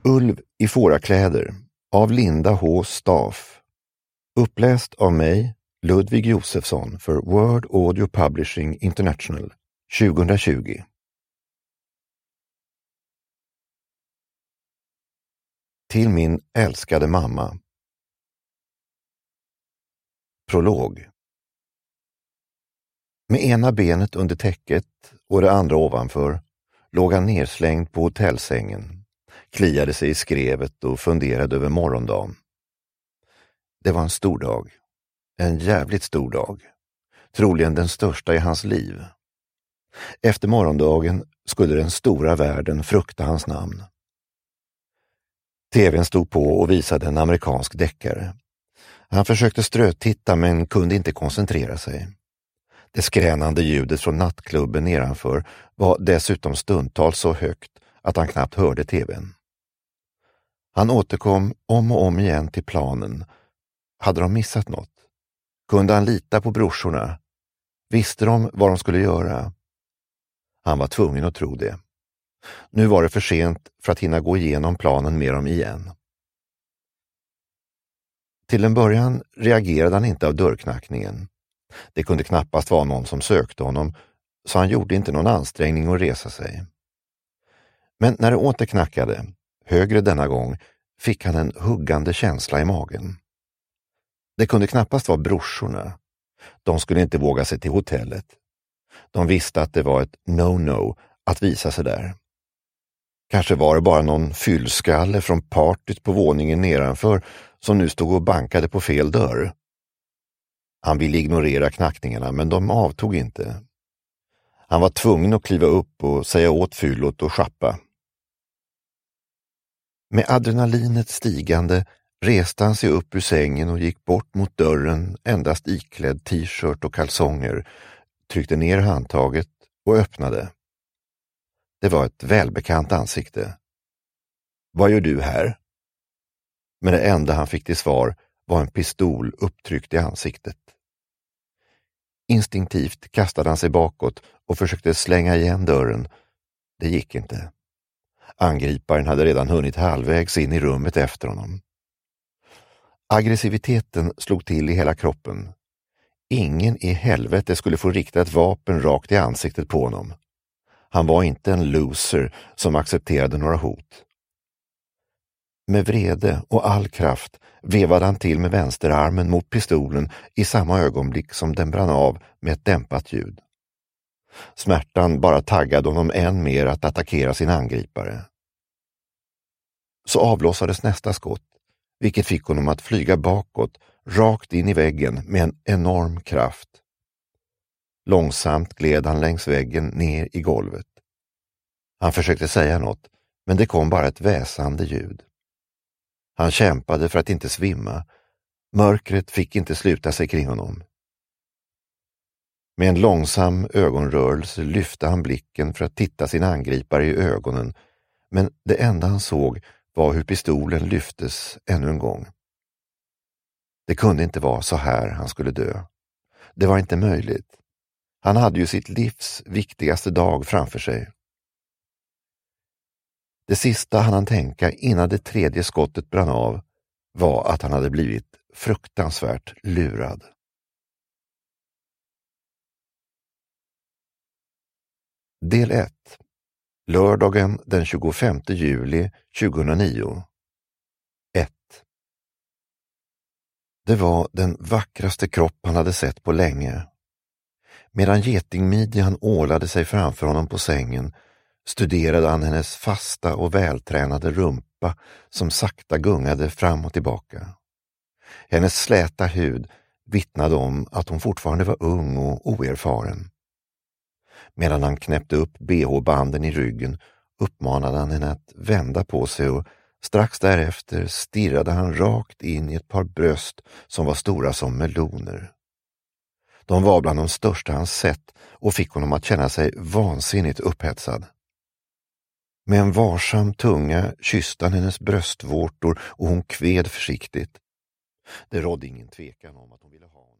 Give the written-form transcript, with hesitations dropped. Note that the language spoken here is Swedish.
Ulv i fårakläder av Linda H. Staff. Uppläst av mig, Ludvig Josefsson, för Word Audio Publishing International 2020. Till min älskade mamma. Prolog. Med ena benet under täcket och det andra ovanför låg han nerslängd på hotellsängen, kliade sig i skrevet och funderade över morgondagen. Det var en stor dag. En jävligt stor dag. Troligen den största i hans liv. Efter morgondagen skulle den stora världen frukta hans namn. TVn stod på och visade en amerikansk deckare. Han försökte strötitta men kunde inte koncentrera sig. Det skränande ljudet från nattklubben nedanför var dessutom stundtals så högt att han knappt hörde TVn. Han återkom om och om igen till planen. Hade de missat något? Kunde han lita på brorsorna? Visste de vad de skulle göra? Han var tvungen att tro det. Nu var det för sent för att hinna gå igenom planen med dem igen. Till en början reagerade han inte av dörrknackningen. Det kunde knappast vara någon som sökte honom, så han gjorde inte någon ansträngning att resa sig. Men när det återknackade, högre denna gång, fick han en huggande känsla i magen. Det kunde knappast vara brorsorna. De skulle inte våga sig till hotellet. De visste att det var ett no-no att visa sig där. Kanske var det bara någon fyllskalle från partyt på våningen nedanför som nu stod och bankade på fel dörr. Han ville ignorera knackningarna, men de avtog inte. Han var tvungen att kliva upp och säga åt fyllot och schappa. Med adrenalinet stigande reste han sig upp ur sängen och gick bort mot dörren endast iklädd t-shirt och kalsonger, tryckte ner handtaget och öppnade. Det var ett välbekant ansikte. Vad gör du här? Men det enda han fick till svar var en pistol upptryckt i ansiktet. Instinktivt kastade han sig bakåt och försökte slänga igen dörren. Det gick inte. Angriparen hade redan hunnit halvvägs in i rummet efter honom. Aggressiviteten slog till i hela kroppen. Ingen i helvete skulle få rikta ett vapen rakt i ansiktet på honom. Han var inte en loser som accepterade några hot. Med vrede och all kraft vevade han till med vänsterarmen mot pistolen i samma ögonblick som den brann av med ett dämpat ljud. Smärtan bara taggade honom än mer att attackera sin angripare. Så avlossades nästa skott, vilket fick honom att flyga bakåt, rakt in i väggen med en enorm kraft. Långsamt gled han längs väggen ner i golvet. Han försökte säga något, men det kom bara ett väsande ljud. Han kämpade för att inte svimma. Mörkret fick inte sluta sig kring honom. Med en långsam ögonrörelse lyfte han blicken för att titta sin angripare i ögonen, men det enda han såg var hur pistolen lyftes ännu en gång. Det kunde inte vara så här han skulle dö. Det var inte möjligt. Han hade ju sitt livs viktigaste dag framför sig. Det sista han tänka innan det tredje skottet brann av var att han hade blivit fruktansvärt lurad. Del 1. Lördagen den 25 juli 2009. 1. Det var den vackraste kropp han hade sett på länge. Medan getingmidjan ålade sig framför honom på sängen studerade han hennes fasta och vältränade rumpa som sakta gungade fram och tillbaka. Hennes släta hud vittnade om att hon fortfarande var ung och oerfaren. Medan han knäppte upp BH-banden i ryggen uppmanade han henne att vända på sig och strax därefter stirrade han rakt in i ett par bröst som var stora som meloner. De var bland de största han sett och fick honom att känna sig vansinnigt upphetsad. Med en varsam tunga kysste han hennes bröstvårtor och hon kved försiktigt. Det rådde ingen tvekan om att hon ville ha honom.